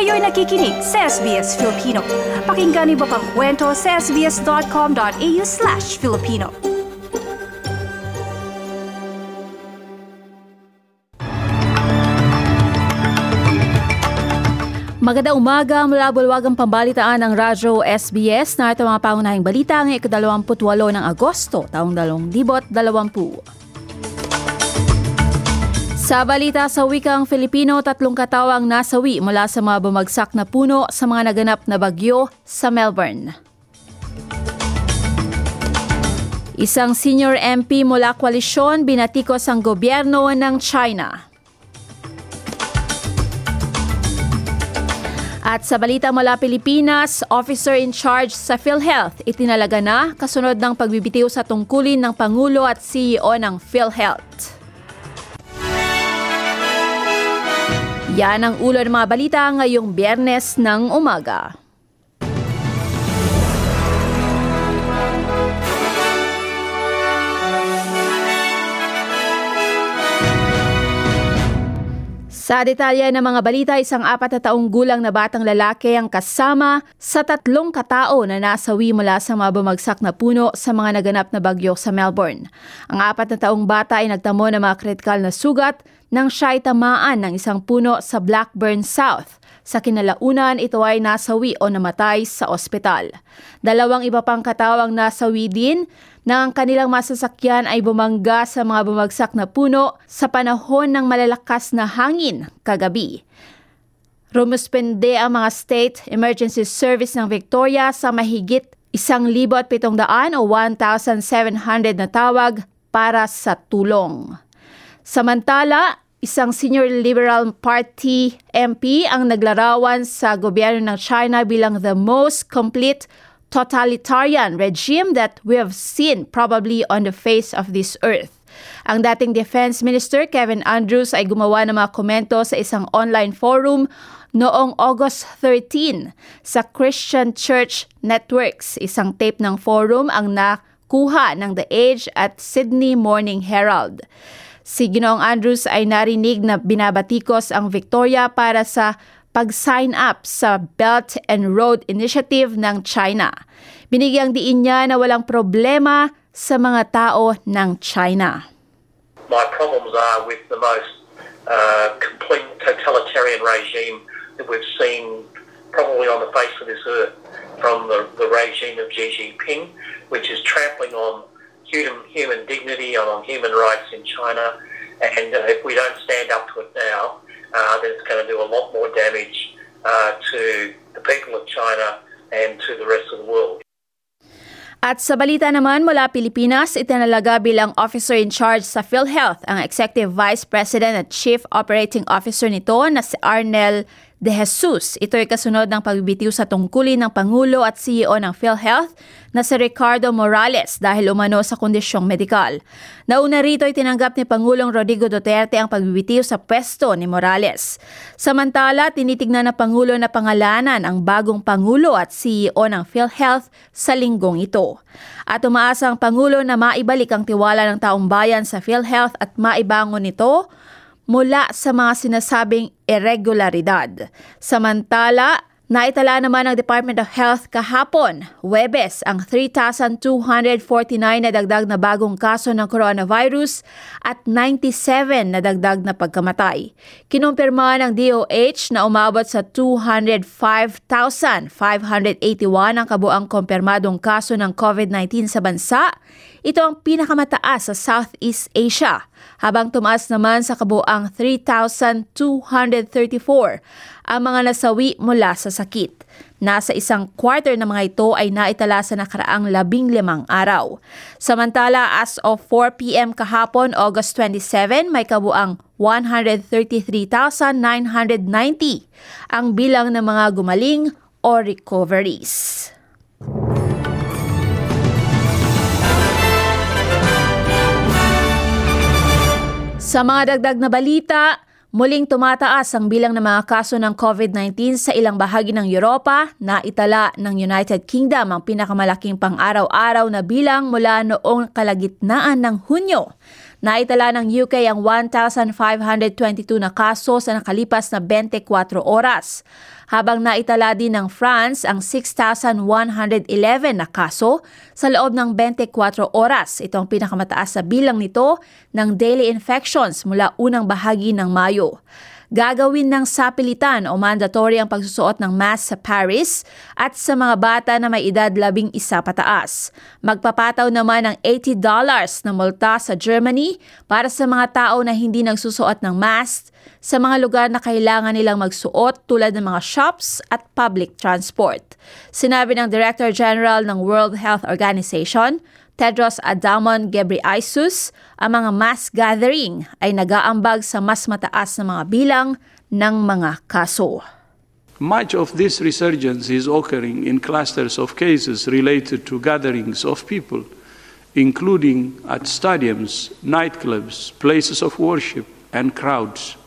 Kayo'y nakikinig sa SBS Filipino. Pakinggan niyo pa ang kwento sa sbs.com.au/Filipino. Magandang umaga mula bulwagang pambalitaan ng Radyo SBS. Narito mga pangunahing balita ng ika-28 ng Agosto, taong 2020. Sa balita sa wikang Filipino, 3 katawang nasawi mula sa mga bumagsak na puno sa mga naganap na bagyo sa Melbourne. Isang senior MP mula koalisyon binatikos ang gobyerno ng China. At sa balita mula Pilipinas, officer in charge sa PhilHealth itinalaga na kasunod ng pagbibitiw sa tungkulin ng Pangulo at CEO ng PhilHealth. Yan ang ulo ng mga balita ngayong Biyernes ng umaga. Sa detalye ng mga balita, isang 4 na taong gulang na batang lalaki ang kasama sa 3 katao na nasawi mula sa mga bumagsak na puno sa mga naganap na bagyo sa Melbourne. Ang 4 na taong bata ay nagtamo ng mga kritikal na sugat nang siya'y tamaan ng isang puno sa Blackburn South. Sa kinalaunan, ito ay nasawi o namatay sa ospital. 2 iba pang katawang nasawi din na ang kanilang masasakyan ay bumangga sa mga bumagsak na puno sa panahon ng malalakas na hangin kagabi. Rumuspende ang mga State Emergency Service ng Victoria sa mahigit 1,700 o 1,700 na tawag para sa tulong. Samantala, isang senior Liberal Party MP ang naglarawan sa gobyerno ng China bilang the most complete totalitarian regime that we have seen probably on the face of this earth. Ang dating Defense Minister Kevin Andrews ay gumawa ng mga komento sa isang online forum noong August 13 sa Christian Church Networks. Isang tape ng forum ang nakuha ng The Age at Sydney Morning Herald. Si Ginoong Andrews ay narinig na binabatikos ang Victoria para sa pag-sign up sa Belt and Road Initiative ng China. Binigyang diin niya na walang problema sa mga tao ng China. My problems are with the most complete totalitarian regime that we've seen probably on the face of this earth, from the regime of Xi Jinping, which is trampling on human dignity, on human rights in China, and if we don't stand up to it now, then it's going to do a lot more damage to the people of China and to the rest of the world. At sa balita naman mula Pilipinas, itinalaga bilang officer in charge sa PhilHealth ang Executive Vice President at Chief Operating Officer nito na si Arnel De Jesus. Ito ay kasunod ng pagbibitiw sa tungkulin ng Pangulo at CEO ng PhilHealth na si Ricardo Morales dahil umano sa kondisyong medikal. Nauna rito ay tinanggap ni Pangulong Rodrigo Duterte ang pagbibitiw sa pwesto ni Morales. Samantala, tinitignan ng Pangulo na pangalanan ang bagong Pangulo at CEO ng PhilHealth sa linggong ito. At umaasa ang Pangulo na maibalik ang tiwala ng taong bayan sa PhilHealth at maibangon ito mula sa mga sinasabing irregularidad. Samantala, naitala naman ng Department of Health kahapon, Huwebes, ang 3,249 na dagdag na bagong kaso ng coronavirus at 97 na dagdag na pagkamatay. Kinumpirma ng DOH na umabot sa 205,581 ang kabuang kumpirmadong kaso ng COVID-19 sa bansa. Ito ang pinakamataas sa Southeast Asia, habang tumaas naman sa kabuang 3,234 ang mga nasawi mula sa sakit. Nasa 1/4 ng mga ito ay naitala sa nakaraang 15 araw. Samantala, as of 4 p.m. kahapon, August 27, may kabuang 133,990 ang bilang ng mga gumaling o recoveries. Sa mga dagdag na balita, muling tumataas ang bilang ng mga kaso ng COVID-19 sa ilang bahagi ng Europa na itala ng United Kingdom ang pinakamalaking pang-araw-araw na bilang mula noong kalagitnaan ng Hunyo. Naitala ng UK ang 1,522 na kaso sa nakalipas na 24 oras, habang naitala din ng France ang 6,111 na kaso sa loob ng 24 oras. Ito ang pinakamataas na bilang nito ng daily infections mula unang bahagi ng Mayo. Gagawin ng sapilitan o mandatory ang pagsusuot ng mask sa Paris at sa mga bata na may edad 11 pataas. Magpapataw naman ng $80 na multa sa Germany para sa mga tao na hindi nagsusuot ng mask sa mga lugar na kailangan nilang magsuot tulad ng mga shops at public transport. Sinabi ng Director General ng World Health Organization, Tedros Adhanom Ghebreyesus, ang mga mass gathering ay nag-aambag sa mas mataas na mga bilang ng mga kaso. Much of this resurgence is occurring in clusters of cases related to gatherings of people, including at stadiums, nightclubs, places of worship, and crowds.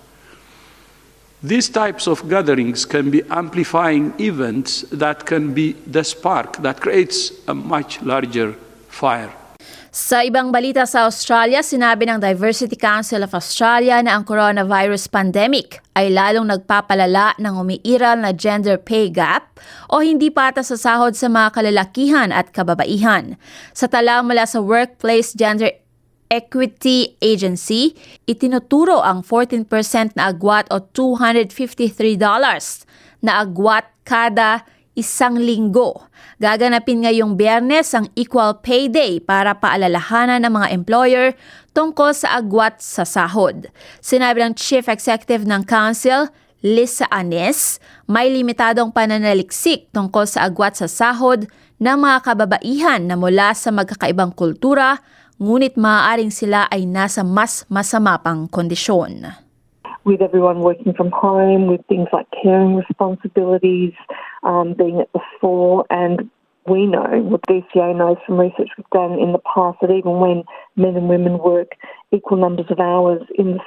These types of gatherings can be amplifying events that can be the spark that creates a much larger fire. Sa ibang balita sa Australia, sinabi ng Diversity Council of Australia na ang coronavirus pandemic ay lalong nagpapalala ng umiiral na gender pay gap o hindi patas sa sahod sa mga kalalakihan at kababaihan. Sa tala mula sa Workplace Gender Equity Agency, itinuturo ang 14% na agwat o $253 na agwat kada isang linggo. Gaganapin ngayong Biyernes ang Equal Pay Day para paalalahanan ng mga employer tungkol sa agwat sa sahod. Sinabi ng Chief Executive ng Council, Lisa Anes, may limitadong pananaliksik tungkol sa agwat sa sahod ng mga kababaihan na mula sa magkakaibang kultura, ngunit maaaring sila ay nasa mas masama pang kondisyon. With everyone working from home, with things like caring responsibilities being at the fore, and we know, what DCA knows from research we've done in the past, that even when men and women work equal numbers of hours in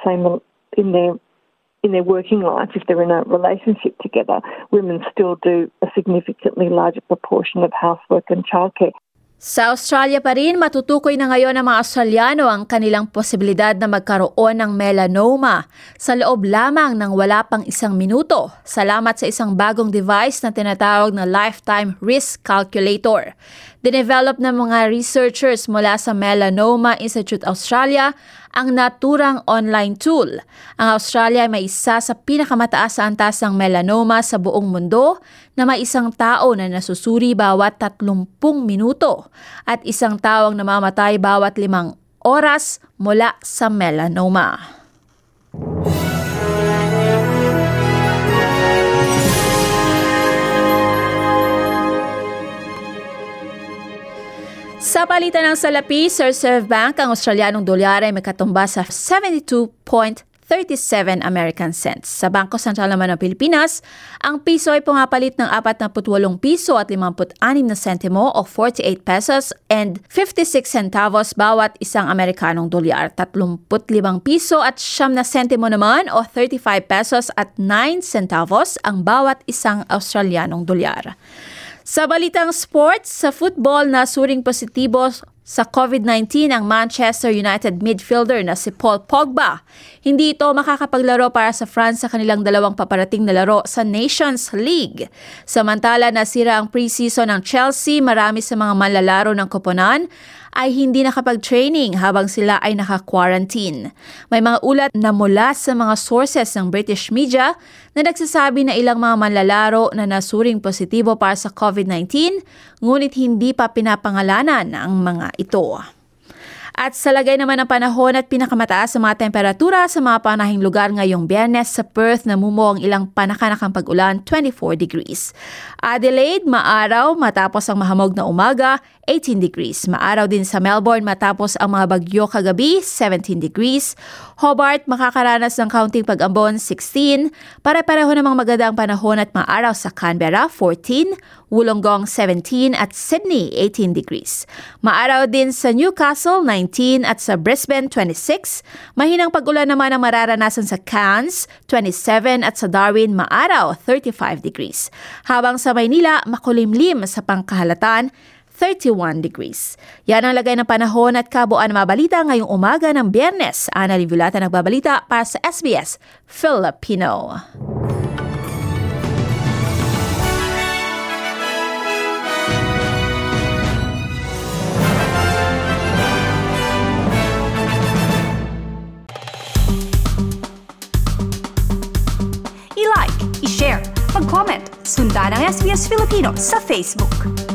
their working life, if they're in a relationship together, women still do a significantly larger proportion of housework and childcare. Sa Australia pa rin, matutukoy na ngayon ng mga Australiano ang kanilang posibilidad na magkaroon ng melanoma sa loob lamang ng wala pang 1 minuto, salamat sa isang bagong device na tinatawag na Lifetime Risk Calculator. Dinevelop ng mga researchers mula sa Melanoma Institute Australia ang naturang online tool. Ang Australia ay may isa sa pinakamataas sa antas ng melanoma sa buong mundo na may isang tao na nasusuri bawat 30 minuto at isang taong namamatay bawat 5 oras mula sa melanoma. Sa palitan ng salapi, sa Reserve Bank, ang Australianong dolyar ay makatumba sa 72.37 American cents. Sa Bangko Sentral naman ng Pilipinas, ang piso ay pumapalit ng 48 piso at 56 na sentimo o 48 pesos and 56 centavos bawat isang Amerikanong dolyar. 35 piso at 9 na sentimo naman o 35 pesos at 9 centavos ang bawat isang Australianong dolyar. Sa balitang sports, sa football na suring positibo sa COVID-19 ang Manchester United midfielder na si Paul Pogba. Hindi ito makakapaglaro para sa France sa kanilang dalawang paparating na laro sa Nations League. Samantala nasira ang preseason ng Chelsea, marami sa mga manlalaro ng koponan ay hindi nakapag-training habang sila ay naka-quarantine. May mga ulat na mula sa mga sources ng British media na nagsasabi na ilang mga manlalaro na nasuring positibo para sa COVID-19, ngunit hindi pa pinapangalanan ang mga ito. At sa lagay naman ng panahon at pinakamataas sa mga temperatura sa mga panahing lugar ngayong Biyernes, sa Perth namumuo ang ilang panakanakang pag-ulan, 24 degrees. Adelaide, maaraw matapos ang mahamog na umaga, 18 degrees. Maaraw din sa Melbourne matapos ang mga bagyo kagabi, 17 degrees. Hobart, makakaranas ng kaunting pag-ambon, 16. Pare-pareho namang magandang panahon at maaraw sa Canberra, 14. Wollongong, 17 at Sydney, 18 degrees. Maaraw din sa Newcastle, 19 at sa Brisbane, 26. Mahinang pag-ulan naman ang mararanasan sa Cairns, 27 at sa Darwin, maaraw, 35 degrees. Habang sa Maynila, makulimlim sa pangkahalatan, 31 degrees. Yan ang lagay ng panahon at kabuuan ng mga balita ngayong umaga ng Biyernes. Ana Livulata nagbabalita para sa SBS Filipino. I-like, i-share, mag-comment, sundan ang SBS Filipino sa Facebook.